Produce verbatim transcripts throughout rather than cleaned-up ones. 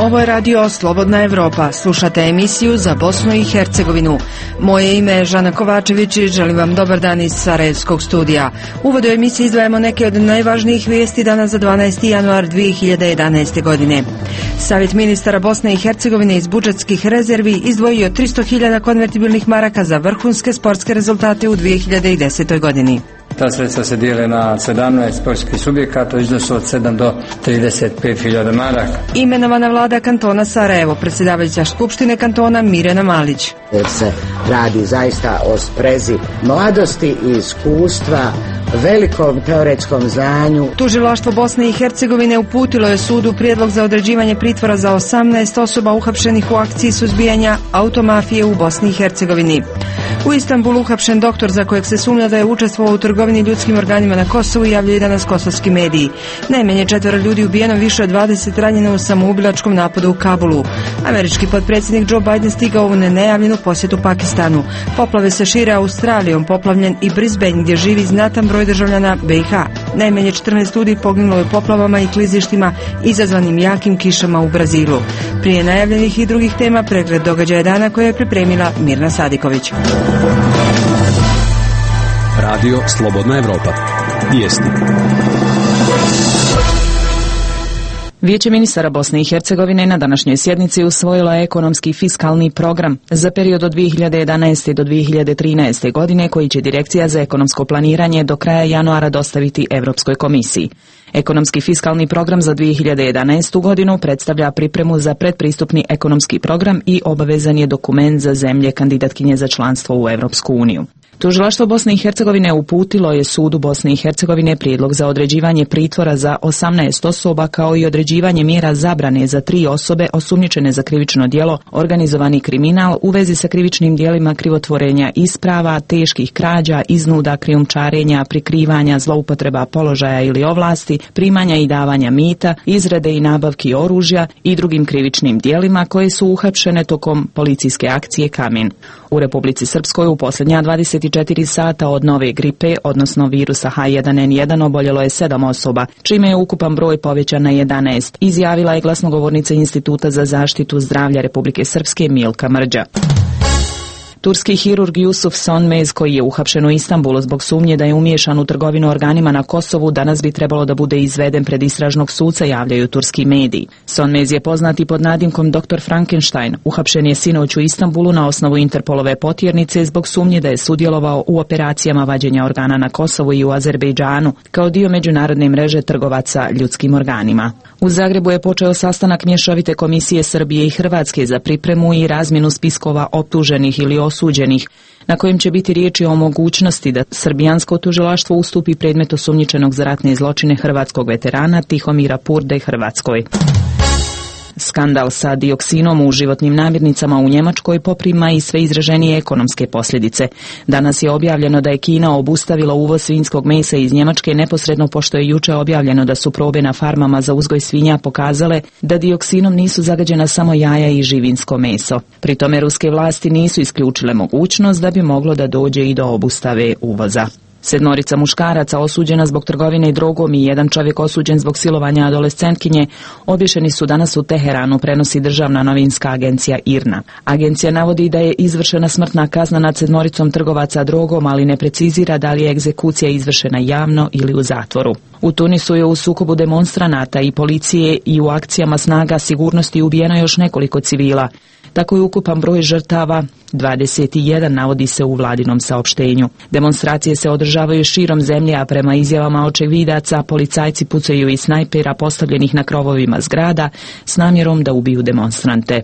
Ovo je radio Slobodna Evropa. Slušate emisiju za Bosnu i Hercegovinu. Moje ime je Žana Kovačević i želim vam dobar dan iz Sarajevskog studija. U uvodu emisije izdvajamo neke od najvažnijih vijesti danas za dvanaesti januar dvije hiljade jedanaeste. godine. Savjet ministara Bosne i Hercegovine iz budžetskih rezervi izdvojio tristo hiljada konvertibilnih maraka za vrhunske sportske rezultate u dvije hiljade desetoj. godini. Ta sredstva se dijele na sedamnaest sportskih subjekata u iznosu od sedam do trideset pet hiljada maraka. Imenovana vlada kantona Sarajevo, predsjedavajuća Skupštine kantona Mirjana Malić. Jer se radi zaista o sprezi mladosti i iskustva, velikom teoretskom znanju. Tužilaštvo Bosne i Hercegovine uputilo je sudu prijedlog za određivanje pritvora za osamnaest osoba uhapšenih u akciji suzbijanja automafije u Bosni i Hercegovini. U Istanbulu uhapšen doktor za kojeg se sumnja da je učestvovao u trgovini ljudskim organima na Kosovu, javljaju danas kosovski mediji. Najmanje četvero ljudi ubijeno, više od dvadeset ranjeno u samoubilačkom napadu u Kabulu. Američki potpredsjednik Joe Biden stigao u nenajavljenu posjetu Pakistanu. Poplave se šire Australijom, poplavljen i Brisbane gdje živi znatan broj državljana B i H. Najmanje četrnaest ljudi poginulo je u poplavama i klizištima izazvanim jakim kišama u Brazilu. Prije najavljenih i drugih tema pregled događaja dana koje je pripremila Mirna Sadiković. Radio Slobodna Evropa. Vijesti. Vijeće ministara Bosne i Hercegovine na današnjoj sjednici usvojilo je ekonomski fiskalni program za period od dvije hiljade jedanaeste. do dvije hiljade trinaeste. godine koji će Direkcija za ekonomsko planiranje do kraja januara dostaviti Europskoj komisiji. Ekonomski fiskalni program za dvije hiljade jedanaestu. godinu predstavlja pripremu za predpristupni ekonomski program i obavezan je dokument za zemlje kandidatkinje za članstvo u Europsku uniju. Tužilaštvo Bosne i Hercegovine uputilo je sudu Bosne i Hercegovine prijedlog za određivanje pritvora za osamnaest osoba kao i određivanje mjera zabrane za tri osobe osumnjičene za krivično djelo organizovani kriminal u vezi sa krivičnim djelima krivotvorenja isprava, teških krađa, iznuda, krijumčarenja, prikrivanja, zloupotreba položaja ili ovlasti, primanja i davanja mita, izrade i nabavki oružja i drugim krivičnim djelima koje su uhapšene tokom policijske akcije Kamen. U Republici Srpskoj u posljednja dvadeset četiri sata od nove gripe, odnosno virusa H jedan N jedan, oboljelo je sedam osoba, čime je ukupan broj povećan na jedanaest, izjavila je glasnogovornica Instituta za zaštitu zdravlja Republike Srpske Milka Mrđa. Turski hirurg Yusuf Sonmez, koji je uhapšen u Istanbulu zbog sumnje da je umiješan u trgovinu organima na Kosovu, danas bi trebalo da bude izveden pred istražnog suca, javljaju turski mediji. Sonmez je poznati pod nadimkom doktor Frankenstein. Uhapšen je sinoć u Istanbulu na osnovu Interpolove potjernice zbog sumnje da je sudjelovao u operacijama vađenja organa na Kosovu i u Azerbejdžanu, kao dio međunarodne mreže trgovaca ljudskim organima. U Zagrebu je počeo sastanak mješovite komisije Srbije i Hrvatske za pripremu i razmjenu spiskova optuženih ili osuđenih, na kojem će biti riječi o mogućnosti da srbijansko tužilaštvo ustupi predmet osumnjičenog za ratne zločine hrvatskog veterana Tihomira Purde Hrvatskoj. Skandal sa dioksinom u životnim namirnicama u Njemačkoj poprima i sve izraženije ekonomske posljedice. Danas je objavljeno da je Kina obustavila uvoz svinjskog mesa iz Njemačke neposredno pošto je jučer objavljeno da su probe na farmama za uzgoj svinja pokazale da dioksinom nisu zagađena samo jaja i živinsko meso. Pri tome ruske vlasti nisu isključile mogućnost da bi moglo da dođe i do obustave uvoza. Sedmorica muškaraca osuđena zbog trgovine drogom i jedan čovjek osuđen zbog silovanja adolescentkinje obješeni su danas u Teheranu, prenosi državna novinska agencija I R N A. Agencija navodi da je izvršena smrtna kazna nad sedmoricom trgovaca drogom, ali ne precizira da li je egzekucija izvršena javno ili u zatvoru. U Tunisu je u sukobu demonstranata i policije i u akcijama snaga sigurnosti ubijeno još nekoliko civila. Tako je ukupan broj žrtava dvadeset jedan, navodi se u vladinom saopštenju. Demonstracije se održavaju širom zemlje, a prema izjavama očevidaca policajci pucaju iz snajpera postavljenih na krovovima zgrada s namjerom da ubiju demonstrante.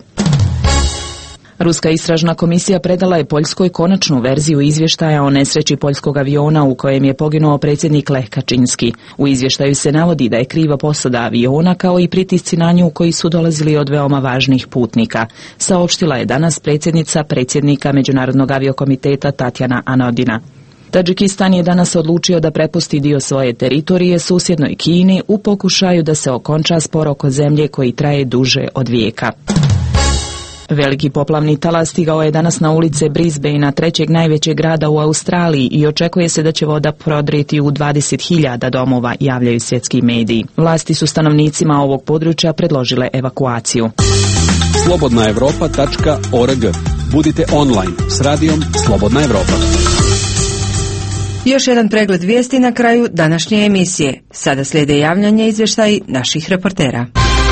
Ruska istražna komisija predala je Poljskoj konačnu verziju izvještaja o nesreći poljskog aviona u kojem je poginuo predsjednik Lech Kaczynski. U izvještaju se navodi da je kriva posada aviona kao i pritisci na nju koji su dolazili od veoma važnih putnika. Saopštila je danas predsjednica predsjednika Međunarodnog aviokomiteta Tatjana Anodina. Tadžikistan je danas odlučio da prepusti dio svoje teritorije susjednoj Kini u pokušaju da se okonča spor oko zemlje koji traje duže od vijeka. Veliki poplavni talas stigao je danas na ulice Brisbanea, trećeg najvećeg grada u Australiji, i očekuje se da će voda prodrijeti u dvadeset hiljada domova, javljaju svjetski mediji. Vlasti su stanovnicima ovog područja predložile evakuaciju. slobodna evropa tačka org. Budite online s radijom Slobodna Evropa. Još jedan pregled vijesti na kraju današnje emisije. Sada slijede javljanje izvještaji naših reportera.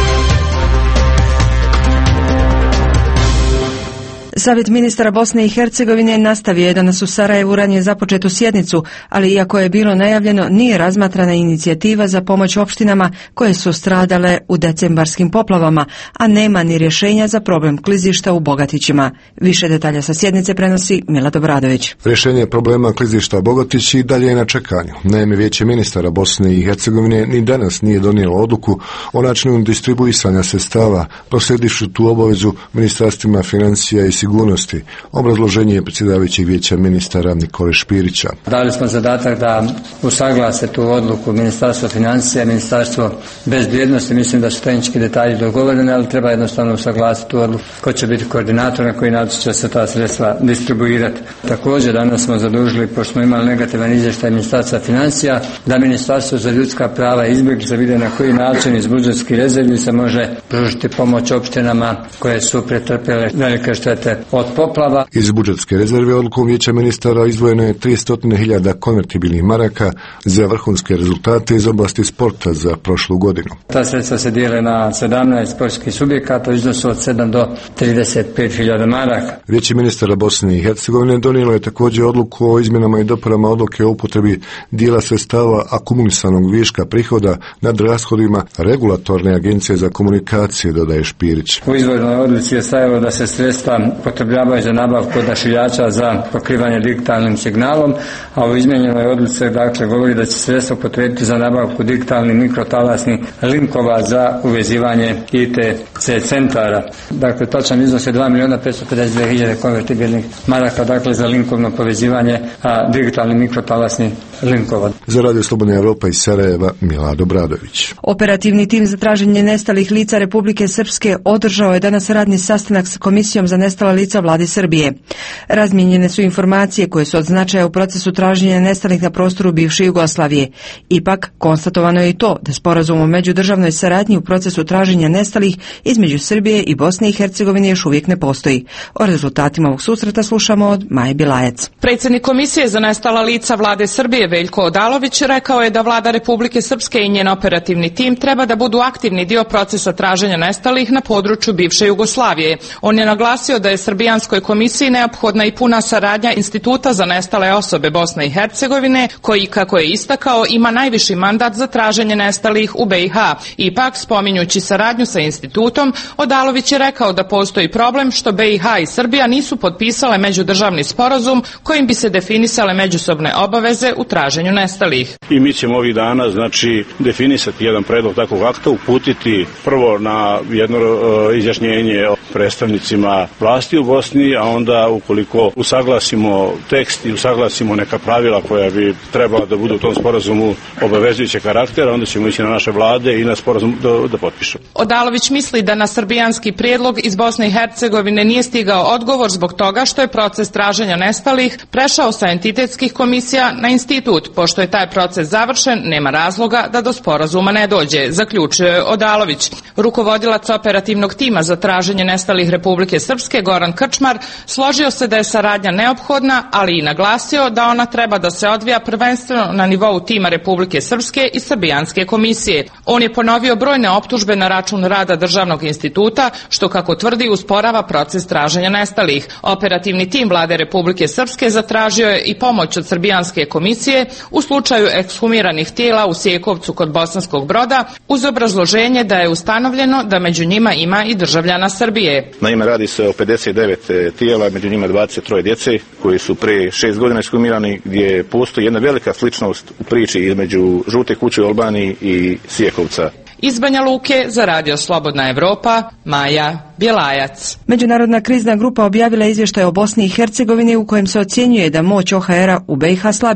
Savjet ministara Bosne i Hercegovine nastavio je danas u Sarajevu ranije započetu sjednicu, ali iako je bilo najavljeno, nije razmatrana inicijativa za pomoć opštinama koje su stradale u decembarskim poplavama, a nema ni rješenja za problem klizišta u Bogatićima. Više detalja sa sjednice prenosi Milad Obradović. Rješenje problema klizišta Bogatići i dalje je na čekanju. Naime, Vijeće ministara Bosne i Hercegovine ni danas nije donijelo odluku o načinu distribuisanja sredstava, proslijedivši tu obavezu ministarstvima financija i sigurnosti. Obrazloženje je predsjedavajućeg Vijeća ministara Nikole Špirića. Dali smo zadatak da usaglase tu odluku Ministarstvo financija, Ministarstvo bezbjednosti. Mislim da su tehnički detalji dogovoreni, ali treba jednostavno usaglasiti tu odluku. Ko će biti koordinator, na koji način će se ta sredstva distribuirati. Također danas smo zadužili, pošto smo imali negativan izvještaj Ministarstva financija, da Ministarstvo za ljudska prava i izbjeglice vide na koji način iz budžetskih rezervi se može pružiti pomoć opštinama koje su pretrpjele velike štete od poplava. Iz budžetske rezerve odlukom Vijeća ministara izdvojeno je tristo hiljada konvertibilnih maraka za vrhunske rezultate iz oblasti sporta za prošlu godinu. Ta sredstva se dijele na sedamnaest sportskih subjekata u iznosu od sedam do trideset pet hiljada maraka. Vijeće ministara Bosne i Hercegovine donijelo je također odluku o izmjenama i dopunama odluke o upotrebi dijela sredstava akumulisanog viška prihoda nad rashodima regulatorne agencije za komunikacije, dodaje Špirić. U izvornoj odluci je stajalo da se sredstva potrebljavaju za nabavku odašiljača za pokrivanje digitalnim signalom, a u izmijenjenoj odluci dakle govori da će sredstva potrebiti za nabavku digitalnih mikrotalasnih linkova za uvezivanje I T C centara. Dakle, točan iznos je dva milijuna petsto pedeset dvije hiljade konvertibilnih maraka, dakle za linkovno povezivanje a, digitalnih mikrotalasnih linkova. Za Radio Slobodna Evropa iz Sarajeva, Milad Obradović. Operativni tim za traženje nestalih lica Republike Srpske održao je danas radni sastanak s Komisijom za nestala lica vlade Srbije. Razmijenjene su informacije koje su od značaja u procesu traženja nestalih na prostoru bivše Jugoslavije. Ipak, konstatovano je i to da sporazum o međudržavnoj saradnji u procesu traženja nestalih između Srbije i Bosne i Hercegovine još uvijek ne postoji. O rezultatima ovog susreta slušamo od Maje Bilajac. Predsjednik Komisije za nestala lica vlade Srbije Veljko Odalović rekao je da vlada Republike Srpske i njen operativni tim treba da budu aktivni dio procesa traženja nestalih na području bivše Jugoslavije. On je naglasio da je Srbijanskoj komisiji neophodna i puna saradnja Instituta za nestale osobe Bosne i Hercegovine, koji, kako je istakao, ima najviši mandat za traženje nestalih u B i H. Ipak, spominjući saradnju sa institutom, Odalović je rekao da postoji problem što B i H i Srbija nisu potpisale međudržavni sporazum kojim bi se definisale međusobne obaveze u traženju nestalih. I mi ćemo ovih dana, znači, definisati jedan predlog takvog akta, uputiti prvo na jedno uh, izjašnjenje o predstavnicima vlasti u Bosni, a onda ukoliko usaglasimo tekst i usaglasimo neka pravila koja bi trebala da budu u tom sporazumu obavezujuće karaktera, onda ćemo ići na naše vlade i na sporazum da, da potpišu. Odalović misli da na srbijanski prijedlog iz Bosne i Hercegovine nije stigao odgovor zbog toga što je proces traženja nestalih prešao sa entitetskih komisija na institut. Pošto je taj proces završen, nema razloga da do sporazuma ne dođe, zaključio je Odalović. Rukovodilac operativnog tima za traženje nestalih Republike Srpske, Goran Krčmar, složio se da je saradnja neophodna, ali i naglasio da ona treba da se odvija prvenstveno na nivou tima Republike Srpske i Srbijanske komisije. On je ponovio brojne optužbe na račun rada državnog instituta, što, kako tvrdi, usporava proces traženja nestalih. Operativni tim vlade Republike Srpske zatražio je i pomoć od Srbijanske komisije u slučaju ekshumiranih tijela u Sjekovcu kod Bosanskog Broda, uz obrazloženje da je ustanovljeno da među njima ima i državljana Srbije. Naime, radi se o pedeset devet tijela, među njima dvadeset troje djece koji su pre šest godina ekshumirani, gdje postoji jedna velika sličnost u priči između Žute kuće u Albaniji i Sjekovca. Iz Banja Luke za Radio Slobodna Evropa, Maja Bjelajac. Međunarodna krizna grupa objavila izvještaj o Bosni i Hercegovini u kojem se ocjenjuje da moć O H R-a u B i H slabi.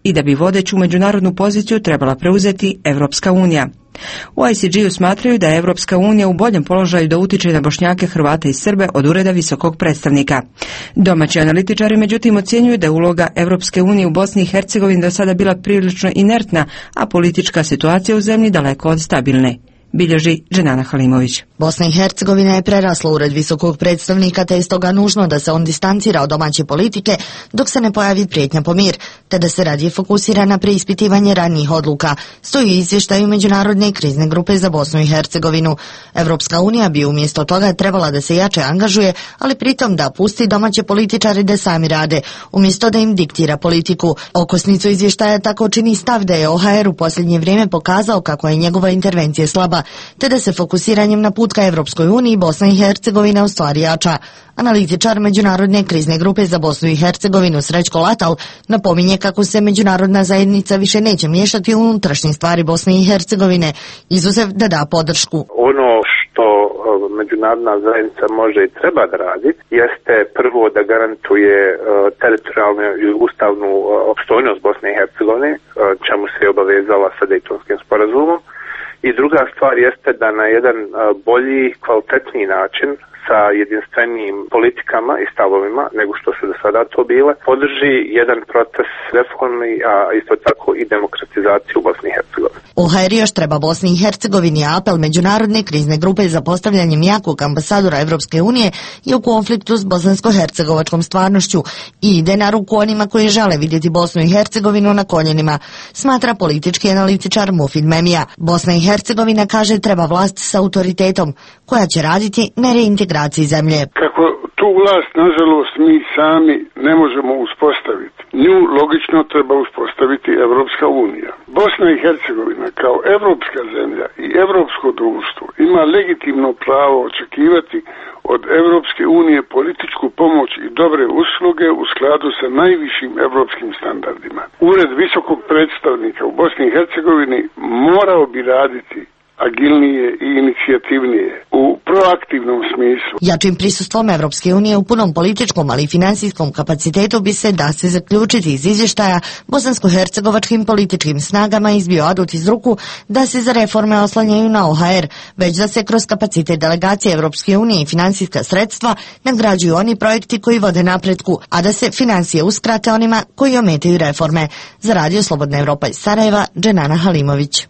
i da bi vodeću međunarodnu poziciju trebala preuzeti Evropska unija. U I C G-u smatraju da je Evropska unija u boljem položaju da utiče na Bošnjake, Hrvate i Srbe od ureda visokog predstavnika. Domaći analitičari međutim ocjenjuju da je uloga Evropske unije u Bosni i Hercegovini do sada bila prilično inertna, a politička situacija u zemlji daleko od stabilne. Bilježi Dženana Halimović. Bosna i Hercegovina je prerasla ured visokog predstavnika, te je stoga nužno da se on distancira od domaće politike dok se ne pojavi prijetnja po mir, te da se radije fokusira na preispitivanje ranijih odluka, stoji u izvještaju Međunarodne krizne grupe za Bosnu i Hercegovinu. Evropska unija bi umjesto toga trebala da se jače angažuje, ali pritom da pusti domaće političare da sami rade, umjesto da im diktira politiku. Okosnicu izvještaja tako čini stav da je O H R u posljednje vrijeme pokazao kako je njegova intervencija slaba, te da se fokusiranjem na put ka Evropskoj uniji Bosna i Hercegovina u stvari jača. Analitičar Međunarodne krizne grupe za Bosnu i Hercegovinu Srećko Latal napominje kako se međunarodna zajednica više neće miješati u unutrašnje stvari Bosne i Hercegovine, izuzev da da podršku. Ono što međunarodna zajednica može i treba da radi jeste prvo da garantuje teritorijalnu i ustavnu opstojnost Bosne i Hercegovine, čemu se je obavezala sa Dejtonskim sporazumom. I druga stvar jeste da na jedan bolji, kvalitetniji način sa jedinstvenijim politikama i stavovima nego što su do sada to bile, podrži jedan proces reformi, a isto tako i demokratizaciju u Bosni i Hercegovini. O H R još treba Bosni i Hercegovini, a apel Međunarodne krizne grupe za postavljanjem jakog ambasadora Evropske unije je u konfliktu s bosansko-hercegovačkom stvarnošću i ide na ruku onima koji žele vidjeti Bosnu i Hercegovinu na koljenima, smatra politički analitičar Mufid Memija. Bosna i Hercegovina, kaže, treba vlast s autoritetom koja će raditi na reintegraciji zemlje. Kako tu vlast, nažalost, mi sami ne možemo uspostaviti. Nju logično treba uspostaviti Evropska unija. Bosna i Hercegovina kao evropska zemlja i evropsko društvo ima legitimno pravo očekivati od Evropske unije političku pomoć i dobre usluge u skladu sa najvišim evropskim standardima. Ured visokog predstavnika u Bosni i Hercegovini morao bi raditi agilnije i inicijativnije u proaktivnom smislu. Jačim prisustvom Evropske unije u punom političkom, ali i finansijskom kapacitetu bi se, da se zaključiti iz izvještaja, bosansko-hercegovačkim političkim snagama izbio adut iz ruku da se za reforme oslanjaju na O H R, već da se kroz kapacitet delegacije Evropske unije i finansijska sredstva nagrađuju oni projekti koji vode napretku, a da se financije uskrate onima koji ometaju reforme. Za Radio Slobodna Evropa iz Sarajeva, Dženana Halimović.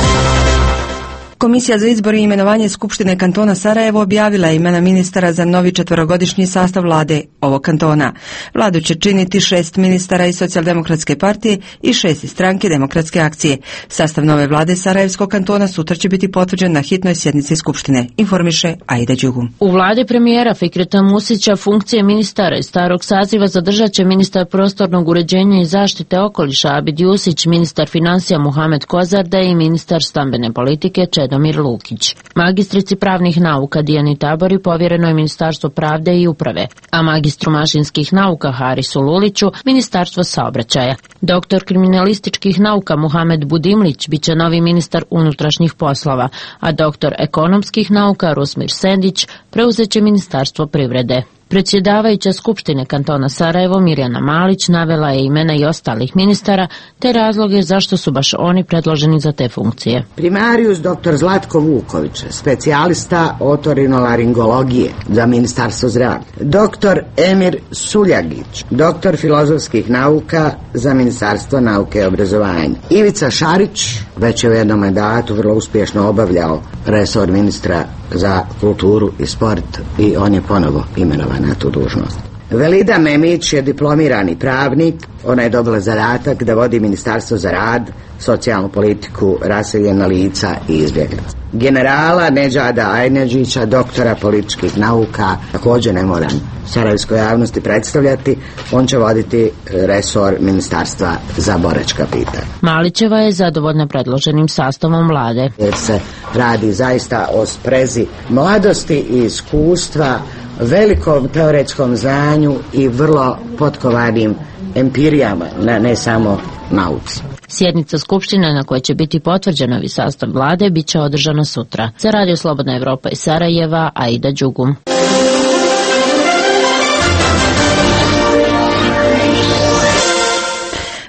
Komisija za izbor i imenovanje Skupštine kantona Sarajevo objavila je imena ministara za novi četverogodišnji sastav vlade ovog kantona. Vladu će činiti šest ministara iz Socijaldemokratske partije i šest iz Stranke demokratske akcije. Sastav nove vlade Sarajevskog kantona sutra će biti potvrđen na hitnoj sjednici Skupštine, informiše Aida Đugum. U vladi premijera Fikreta Musića funkcije ministara iz starog saziva zadržat će ministar prostornog uređenja i zaštite okoliša Abid Jusić, ministar financija Muhamed Kozarda i ministar stambene politike Čed Domir Lukić. Magistrici pravnih nauka Dijani Tabori povjereno je Ministarstvo pravde i uprave, a magistru mašinskih nauka Harisu Luliću Ministarstvo saobraćaja. Doktor kriminalističkih nauka Muhamed Budimlić biće novi ministar unutrašnjih poslova, a doktor ekonomskih nauka Rusmir Sendić preuzet će Ministarstvo privrede. Predsjedavajuća Skupštine kantona Sarajevo Mirjana Malić navela je imena i ostalih ministara te razloge zašto su baš oni predloženi za te funkcije. Primarius doktor Zlatko Vuković, specijalista otorinolaringologije za Ministarstvo zdravlja. Doktor Emir Suljagić, doktor filozofskih nauka za Ministarstvo nauke i obrazovanja. Ivica Šarić, već je u jednom mandatu vrlo uspješno obavljao resor ministra za kulturu i sport i on je ponovo imenovan na tu dužnost. Velida Memić je diplomirani pravnik, ona je dobila zadatak da vodi Ministarstvo za rad, socijalnu politiku, raseljena lica i izbjeglice. Generala Nedžada Ajneđića, doktora političkih nauka, također ne moram sarajevskoj javnosti predstavljati, on će voditi resor Ministarstva za boračka pitanja. Malićeva je zadovoljna predloženim sastavom vlade. Jer se radi zaista o sprezi mladosti i iskustva, velikom teoretskom znanju i vrlo potkovanim empirijama, ne, ne samo nauci. Sjednica Skupštine na kojoj će biti potvrđen novi sastav vlade bit će održana sutra. Za Radio Slobodna Evropa iz Sarajeva, Aida Đugum.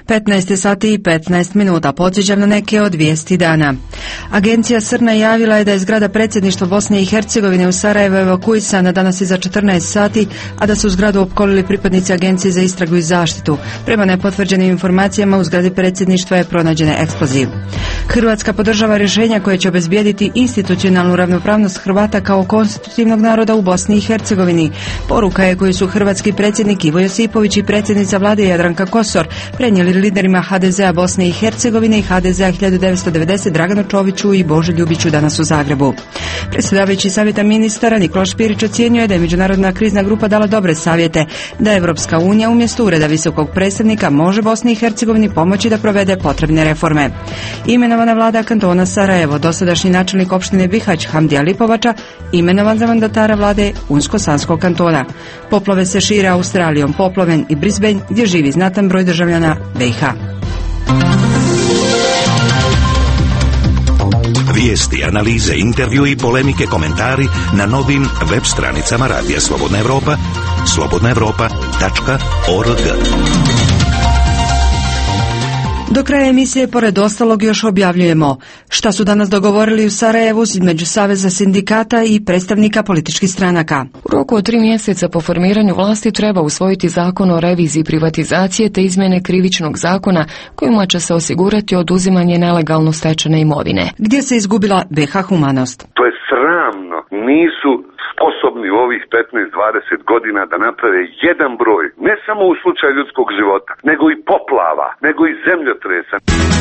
petnaest sati i petnaest minuta. Podsjećam na neke od vijesti dana. Agencija Srna javila je da je zgrada predsjedništva Bosne i Hercegovine u Sarajevu evakuisana danas iza četrnaest sati, a da su zgradu opkolili pripadnici Agencije za istragu i zaštitu. Prema nepotvrđenim informacijama u zgradi predsjedništva je pronađen eksploziv. Hrvatska podržava rješenja koje će obezbijediti institucionalnu ravnopravnost Hrvata kao konstitutivnog naroda u Bosni i Hercegovini. Poruka je koju su hrvatski predsjednik Ivo Josipović i predsjednica vlade Jadranka Kosor prenijeli liderima ha de zea Bosne i Hercegovine i ha de zea hiljadu devetsto devedeset Draganu Čoviću i Boži Ljubiću danas u Zagrebu. Predsjedavajući savjeta ministara Nikola Špirić ocjenjuje da je međunarodna krizna grupa dala dobre savjete, da Evropska unija umjesto ureda visokog predstavnika može Bosni i Hercegovini pomoći da provede potrebne reforme. Imenovana vlada kantona Sarajevo, dosadašnji načelnik opštine Bihać Hamdija Lipovača, imenovan za mandatara vlade Unsko-Sanskog kantona. Poplove se šire Australijom, Poploven i Brisbane, gdje živi znatan broj državljana be i ha. Vijesti, analize, intervju i polemike, komentari na novim web stranicama Radija Slobodna Evropa, slobodna evropa tačka org. Do kraja emisije, pored ostalog, još objavljujemo šta su danas dogovorili u Sarajevu između Saveza sindikata i predstavnika političkih stranaka. U roku od tri mjeseca po formiranju vlasti treba usvojiti zakon o reviziji privatizacije te izmjene krivičnog zakona kojima će se osigurati oduzimanje nelegalno stečene imovine. Gdje se izgubila be ha humanost? To je sramno. Nisu sposobni u ovih petnaest dvadeset godina da naprave jedan broj, ne samo u slučaju ljudskog života, nego i poplava, nego i zemljotresa.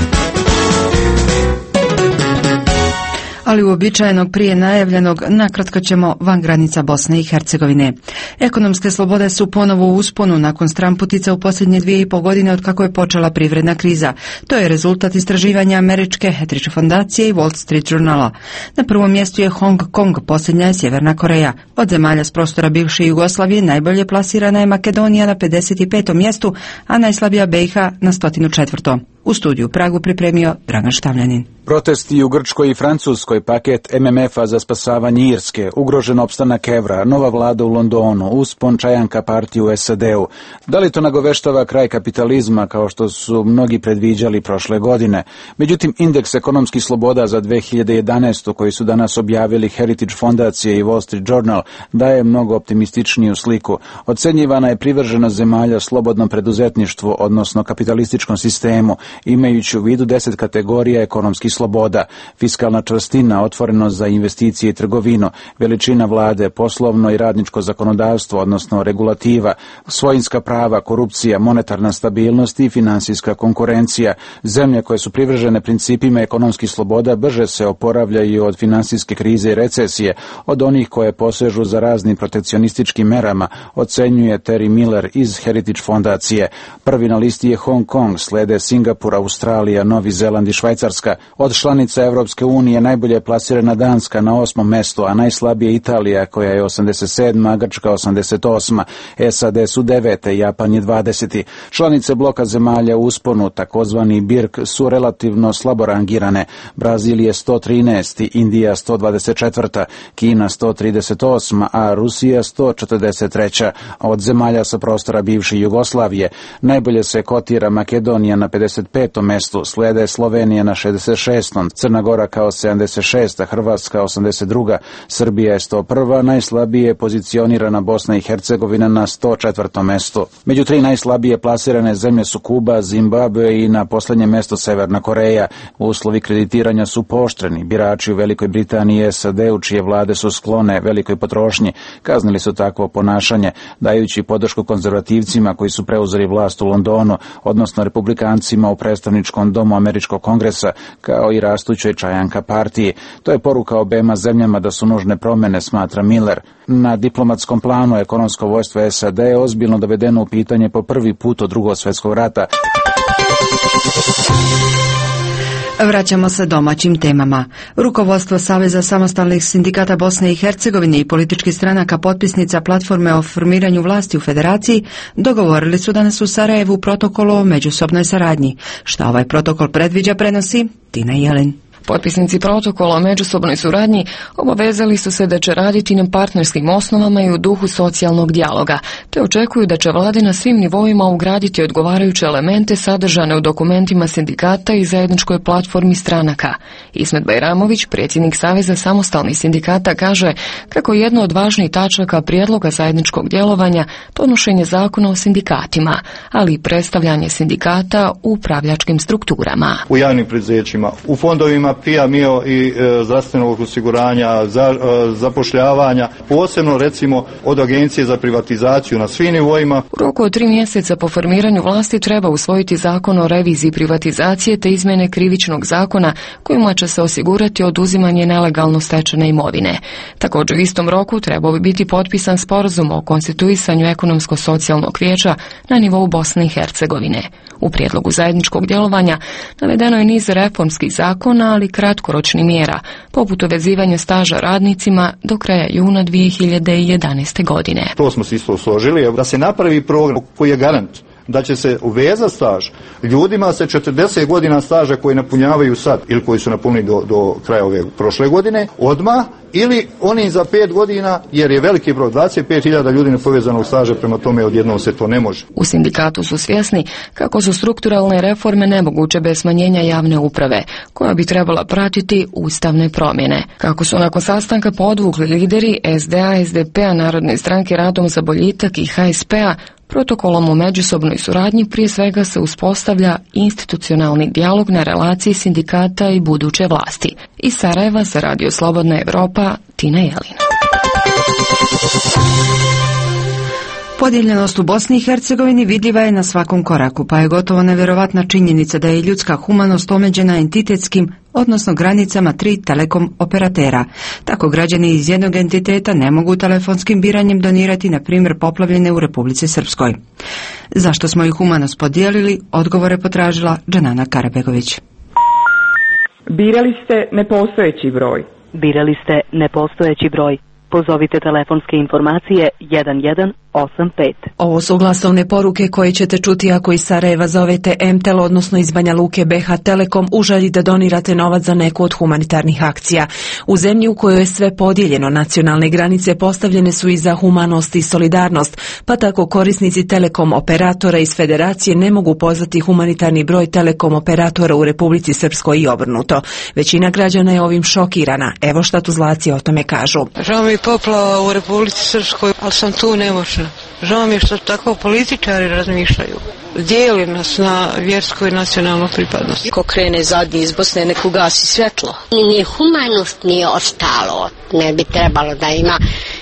Ali uobičajenog prije najavljenog nakratko ćemo van granica Bosne i Hercegovine. Ekonomske slobode su ponovo u usponu nakon stramputica u posljednje dvije i pol godine od kako je počela privredna kriza. To je rezultat istraživanja američke Hetrić fondacije i Wall Street Journala. Na prvom mjestu je Hong Kong, posljednja je Sjeverna Koreja. Od zemalja s prostora bivše Jugoslavije najbolje plasirana je Makedonija na pedeset petom mjestu, a najslabija be i ha na sto četvrtom. U studiju Pragu pripremio Dragan Štavljanin. Protesti u Grčkoj i Francuskoj, paket em em efa za spasavanje Irske, ugrožen opstanak evra, nova vlada u Londonu, uspon Čajanka partije u es a de u. Da li to nagoveštava kraj kapitalizma kao što su mnogi predviđali prošle godine? Međutim, indeks ekonomskih sloboda za dve hiljade jedanaestu koji su danas objavili Heritage fondacije i Wall Street Journal daje mnogo optimističniju sliku. Ocenjivana je privrženost zemalja slobodnom preduzetništvu, odnosno kapitalističkom sistemu, imajući u vidu deset kategorija ekonomskih sloboda, fiskalna čvrstina, otvorenost za investicije i trgovinu, veličina vlade, poslovno i radničko zakonodavstvo, odnosno regulativa, svojinska prava, korupcija, monetarna stabilnost i finansijska konkurencija. Zemlje koje su privržene principima ekonomskih sloboda brže se oporavljaju od finansijske krize i recesije, od onih koje posežu za raznim protekcionističkim merama, ocenjuje Terry Miller iz Heritage fondacije. Prvi na listi je Hong Kong, slede Singapur, Australija, Novi Zeland i Švajcarska. Od članica Evropske unije najbolje je plasirana Danska na osmom mjestu, a najslabije Italija koja je osamdeset sedma, Grčka osamdeset osma, es a de su devete, Japan je dvadeseti. Članice bloka zemalja u usponu, takozvani B I R K, su relativno slabo rangirane. Brazil je sto trinaesti, Indija sto dvadeset četvrta, Kina sto trideset osma, a Rusija sto četrdeset treća. Od zemalja sa prostora bivše Jugoslavije najbolje se kotira Makedonija na pedeset petom mjestu, slede Slovenija na šezdeset šestom, Crna Gora kao sedamdeset šesta, Hrvatska osamdeset druga, Srbija je sto prva, najslabije je pozicionirana Bosna i Hercegovina na sto četvrtom mjestu. Među tri najslabije plasirane zemlje su Kuba, Zimbabwe i na posljednjem mjestu Severna Koreja. Uslovi kreditiranja su pooštreni. Birači u Velikoj Britaniji i es a de u čije vlade su sklone velikoj potrošnji kaznili su takvo ponašanje, dajući podršku konzervativcima koji su preuzeli vlast u Londonu, odnosno republikancima u predstavničkom domu Američkog kongresa, kao i rastućoj Čajanka partiji. To je poruka obema zemljama da su nužne promjene, smatra Miller. Na diplomatskom planu ekonomsko vojstvo es a de je ozbiljno dovedeno u pitanje po prvi put od Drugog svjetskog rata. Vraćamo se domaćim temama. Rukovodstvo Saveza samostalnih sindikata Bosne i Hercegovine i političkih stranaka potpisnica platforme o formiranju vlasti u federaciji dogovorili su danas u Sarajevu protokol o međusobnoj saradnji. Šta ovaj protokol predviđa, prenosi Tina Jelin. Potpisnici protokola o međusobnoj suradnji obavezali su se da će raditi na partnerskim osnovama i u duhu socijalnog dijaloga, te očekuju da će vlade na svim nivoima ugraditi odgovarajuće elemente sadržane u dokumentima sindikata i zajedničkoj platformi stranaka. Ismet Bajramović, predsjednik Saveza samostalnih sindikata, kaže kako jedno od važnijih tačaka prijedloga zajedničkog djelovanja donošenje zakona o sindikatima, ali i predstavljanje sindikata u upravljačkim strukturama. U javnim preduzećima, u fondovima P I A, M I O i e, zdravstvenog osiguranja, za, e, zapošljavanja, posebno recimo od Agencije za privatizaciju na svim nivoima. U roku od tri mjeseca po formiranju vlasti treba usvojiti zakon o reviziji privatizacije te izmjene krivičnog zakona kojima će se osigurati oduzimanje nelegalno stečene imovine. Također u istom roku trebao bi biti potpisan sporazum o konstituisanju ekonomsko-socijalnog vijeća na nivou Bosne i Hercegovine. U prijedlogu zajedničkog djelovanja navedeno je niz reformskih zakona, ali kratkoročnih mjera, poput uvezivanja staža radnicima do kraja juna dvije hiljade jedanaeste godine. To smo se isto složili, da se napravi program koji je garant da će se uvezati staž ljudima sa četrdeset godina staža koji napunjavaju sad ili koji su napunili do, do kraja ove prošle godine odmah, ili oni za pet godina, jer je veliki broj, dvadeset pet hiljada ljudi nepovezanog staža, prema tome odjednom se to ne može. U sindikatu su svjesni kako su strukturalne reforme nemoguće bez smanjenja javne uprave, koja bi trebala pratiti ustavne promjene. Kako su nakon sastanka podvukli lideri S D A, S D P-a, Narodne stranke Radom za boljitak i H S P-a, protokolom o međusobnoj suradnji prije svega se uspostavlja institucionalni dijalog na relaciji sindikata i buduće vlasti. Iz Sarajeva za Radio Slobodna Evropa, Tina Jelina. Podijeljenost u Bosni i Hercegovini vidljiva je na svakom koraku, pa je gotovo nevjerovatna činjenica da je ljudska humanost omeđena entitetskim, odnosno granicama tri telekom operatera. Tako građani iz jednog entiteta ne mogu telefonskim biranjem donirati, na primjer, poplavljene u Republici Srpskoj. Zašto smo ih humanost podijelili, odgovore potražila Džanana Karabegović. Birali ste nepostojeći broj. Birali ste nepostojeći broj. Pozovite telefonske informacije jedan jedan osam pet. Ovo su glasovne poruke koje ćete čuti ako iz Sarajeva zovete M T E L, odnosno iz Banja Luke B H Telekom, u želji da donirate novac za neku od humanitarnih akcija. U zemlji u kojoj je sve podijeljeno, nacionalne granice postavljene su i za humanost i solidarnost, pa tako korisnici telekom operatora iz Federacije ne mogu pozvati humanitarni broj telekom operatora u Republici Srpskoj i obrnuto. Većina građana je ovim šokirana. Evo šta tuzlaci o tome kažu. Žao mi poplava u Republici Srpskoj, ali sam tu nemoćna. Žao mi je što tako političari razmišljaju. Dijeli nas na vjersku i nacionalnu pripadnost. Ko krene zadnji iz Bosne, neku gasi svjetlo. Ni humanost nije ostalo. Ne bi trebalo da ima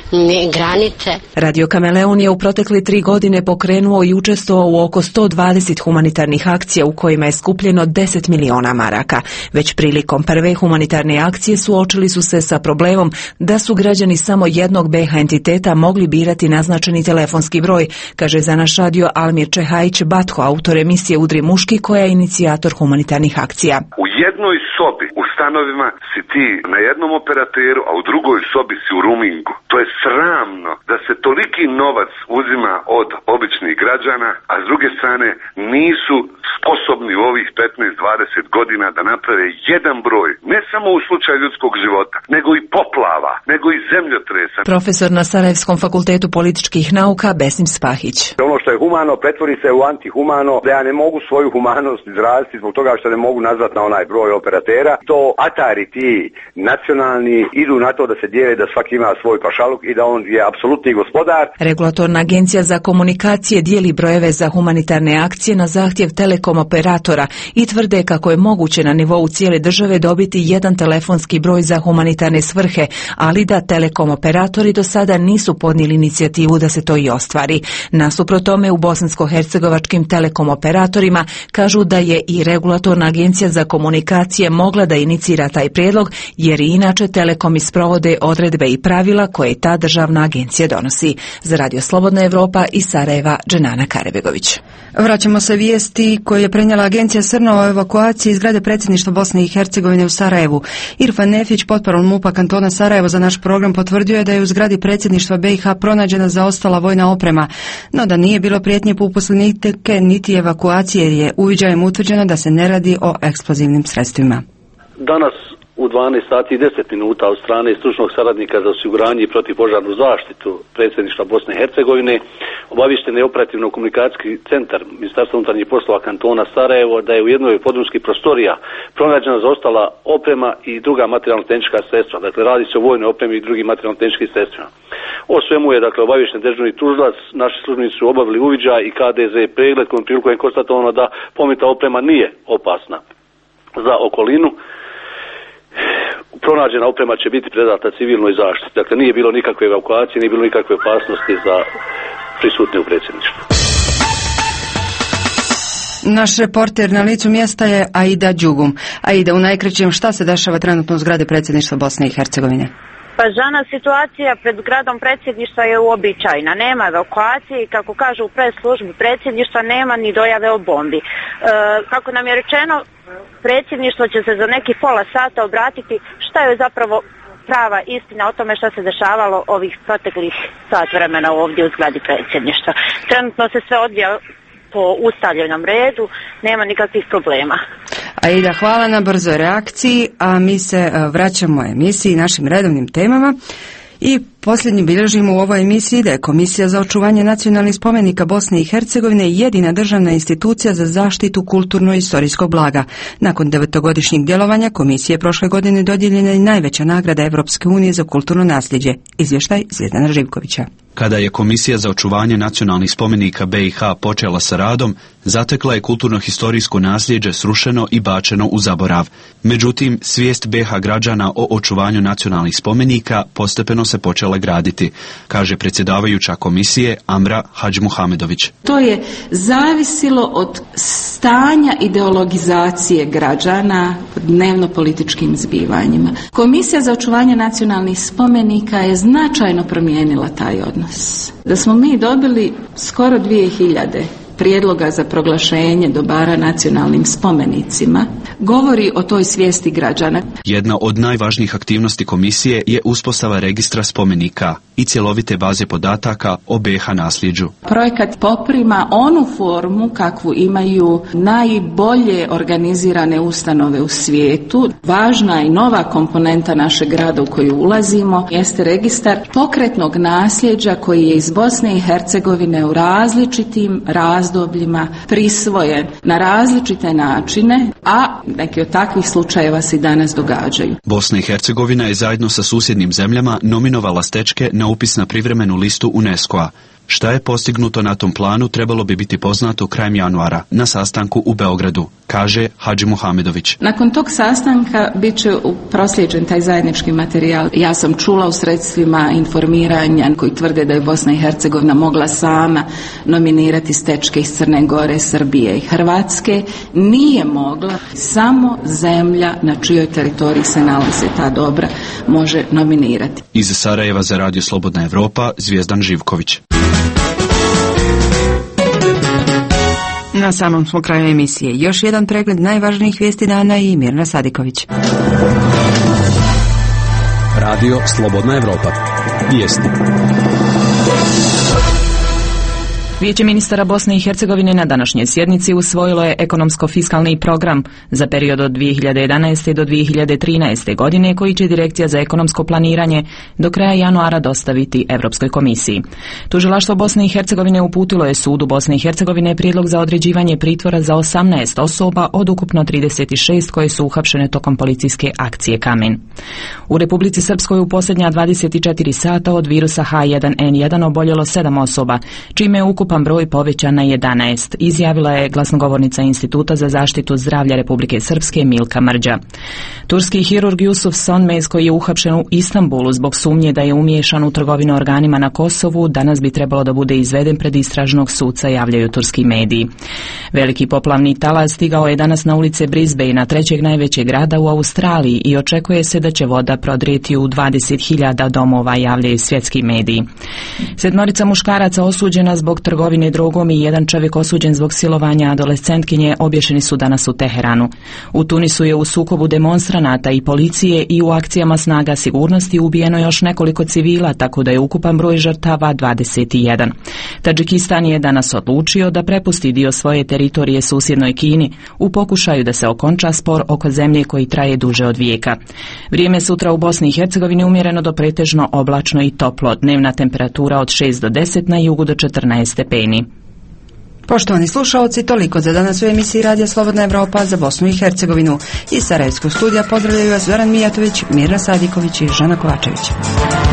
ni granice. Radio Kameleon je u protekle tri godine pokrenuo i učestvovao u oko sto dvadeset humanitarnih akcija u kojima je skupljeno deset miliona maraka. Već prilikom prve humanitarne akcije suočili su se sa problemom da su građani samo jednog B H entiteta mogli birati naznačeni telefonski broj, kaže za naš radio Almir Čehajić Batho, autor emisije Udri muški, koja je inicijator humanitarnih akcija. U jednoj sobi u stanovima si ti na jednom operateru, a u drugoj sobi si u rumingu. To je sramno da se toliki novac uzima od običnih građana, a s druge strane nisu sposobni u ovih petnaest dvadeset godina da naprave jedan broj, ne samo u slučaju ljudskog života, nego i poplava, nego i zemljotresa. Profesor na Sarajevskom fakultetu političkih nauka Besim Spahić. Ono što je humano pretvori se u antihumano, da ja ne mogu svoju humanost izraziti zbog toga što ne mogu nazvati na onaj broj operatera. To atari ti nacionalni idu na to da se dijele, da svaki ima svoj pašaluk i da on je apsolutni gospodar. Regulatorna agencija za komunikacije dijeli brojeve za humanitarne akcije na zahtjev telekom operatora i tvrde kako je moguće na nivou cijele države dobiti jedan telefonski broj za humanitarne svrhe, ali da telekom operatori do sada nisu podnijeli inicijativu da se to i ostvari. Nasuprot tome, u bosansko-hercegovačkim telekom operatorima kažu da je i regulatorna agencija za komunikacije mogla da inicira taj prijedlog, jer i inače telekomi sprovode odredbe i pravila koje ta državna agencija donosi. Za Radio Slobodna Evropa iz Sarajeva, Dženana Karebegović. Vraćamo se vijesti koje je prenijela agencija Srna o evakuaciji iz zgrade predsjedništva Bosne i Hercegovine u Sarajevu. Irfan Nefić, potparal MUP-a kantona Sarajevo, za naš program potvrdio je da je u zgradi predsjedništva B i H pronađena zaostala vojna oprema, no da nije bilo prijetnje po uposlenike niti evakuacije, jer je uviđajem utvrđeno da se ne radi o eksplozivnim sredstvima. Danas u dvanaest sati i deset minuta od strane stručnog saradnika za osiguranje i protivpožarnu zaštitu predsjedništva Bosne i Hercegovine obaviješten je operativno-komunikacijski centar Ministarstva unutarnjih poslova kantona Sarajevo da je u jednoj od podrumskih prostorija pronađena zaostala oprema i druga materijalno-tehnička sredstva. Dakle, radi se o vojnoj opremi i drugim materijalno-tehničkim sredstvima. O svemu je, dakle, obaviješten dežurni tužilac, naši službenici su obavili uviđaj i K D Z pregled kojom prilikom je konstatovano da pomenuta oprema nije opasna za okolinu. Pronađena oprema će biti predata civilnoj zaštiti. Dakle, nije bilo nikakve evakuacije, nije bilo nikakve opasnosti za prisutne u predsjedništvu. Naš reporter na licu mjesta je Aida Đugum. Aida, u najkraćem, šta se dešava trenutno u zgradi predsjedništva Bosne i Hercegovine? Pa Žana, situacija pred zgradom predsjedništva je uobičajena. Nema evakuacije i kako kažu u pres službi predsjedništva nema ni dojave o bombi. E, kako nam je rečeno, predsjedništvo će se za neki pola sata obratiti šta je zapravo prava istina o tome šta se dešavalo ovih proteklih sat vremena ovdje u zgradi predsjedništva. Trenutno se sve odvija po ustaljenom redu, nema nikakvih problema. Aida, hvala na brzoj reakciji, a mi se vraćamo emisiji našim redovnim temama i posljednji bilježimo u ovoj emisiji da je Komisija za očuvanje nacionalnih spomenika Bosne i Hercegovine jedina državna institucija za zaštitu kulturno-istorijskog blaga. Nakon devetogodišnjeg djelovanja komisije prošle godine dodijeljena je najveća nagrada Evropske unije za kulturno nasljeđe. Izvještaj Zvijezdana Živkovića. Kada je Komisija za očuvanje nacionalnih spomenika B i H počela sa radom, zatekla je kulturno-historijsko nasljeđe srušeno i bačeno u zaborav. Međutim, svijest B i H građana o očuvanju nacionalnih spomenika postepeno se počela graditi, kaže predsjedavajuća komisije Amra Hadžmuhamedović. To je zavisilo od stanja ideologizacije građana dnevno političkim zbivanjima. Komisija za očuvanje nacionalnih spomenika je značajno promijenila taj odnos. Da smo mi dobili skoro dvije hiljade prijedloga za proglašenje dobara nacionalnim spomenicima, govori o toj svijesti građana. Jedna od najvažnijih aktivnosti komisije je uspostava registra spomenika i cjelovite baze podataka o B i H nasljeđu. Projekat poprima onu formu kakvu imaju najbolje organizirane ustanove u svijetu. Važna i nova komponenta našeg grada u koju ulazimo jeste registar pokretnog nasljeđa koji je iz Bosne i Hercegovine u različitim razdobljima prisvojen na različite načine, a neki od takvih slučajeva se i danas događaju. Bosna i Hercegovina je zajedno sa susjednim zemljama nominovala Stečke na upis na privremenu listu UNESCO-a. Šta je postignuto na tom planu trebalo bi biti poznato krajem januara na sastanku u Beogradu, kaže Hadžmuhamedović. Nakon tog sastanka bit će proslijeđen taj zajednički materijal. Ja sam čula u sredstvima informiranja koji tvrde da je Bosna i Hercegovina mogla sama nominirati Stečke iz Crne Gore, Srbije i Hrvatske. Nije mogla, samo zemlja na čijoj teritoriji se nalaze ta dobra može nominirati. Iz Sarajeva za Radio Slobodna Evropa, Zvijezdan Živković. Na samom smo kraju emisije. Još jedan pregled najvažnijih vijesti dana i Mirna Sadiković. Radio Slobodna Evropa. Vijesti. Vijeće ministara Bosne i Hercegovine na današnjoj sjednici usvojilo je ekonomsko-fiskalni program za period od dvije hiljade jedanaeste do dvije hiljade trinaeste godine koji će Direkcija za ekonomsko planiranje do kraja januara dostaviti Europskoj komisiji. Tužilaštvo Bosne i Hercegovine uputilo je sudu Bosne i Hercegovine prijedlog za određivanje pritvora za osamnaest osoba od ukupno trideset šest koje su uhapšene tokom policijske akcije Kamen. U Republici Srpskoj u posljednja dvadeset četiri sata od virusa H jedan N jedan oboljelo sedam osoba, čime je ukupan broj povećan na jedanaest, izjavila je glasnogovornica Instituta za zaštitu zdravlja Republike Srpske Milka Mrđa. Turski hirurg Jusuf Sonmez, koji je uhapšen u Istanbulu zbog sumnje da je umiješan u trgovinu organima na Kosovu, danas bi trebalo da bude izveden pred istražnog suca, javljaju turski mediji. Veliki poplavni talas stigao je danas na ulice Brisbanea, trećeg najvećeg grada u Australiji, i očekuje se da će voda prodrijeti u dvadeset hiljada domova, javljaju svjetski mediji. Sedmorica muškaraca osuđena zbog trgovine trgovine drogom i jedan čovjek osuđen zbog silovanja adolescentkinje obješeni su danas u Teheranu. U Tunisu je u sukobu demonstranata i policije i u akcijama snaga sigurnosti ubijeno još nekoliko civila, tako da je ukupan broj žrtava dvadeset jedan. Tadžikistan je danas odlučio da prepusti dio svoje teritorije susjednoj Kini u pokušaju da se okonča spor oko zemlje koji traje duže od vijeka. Vrijeme sutra u Bosni i Hercegovini umjereno do pretežno oblačno i toplo. Dnevna temperatura od šest do deset, na jugu do četrnaest stepeni. Poštovani slušalci, toliko za danas u emisiji Radija Slobodna Evropa za Bosnu i Hercegovinu. Iz Sarajevskog studija pozdravljaju vas Zoran Mijatović, Mirna Sadiković i Žana Kovačević.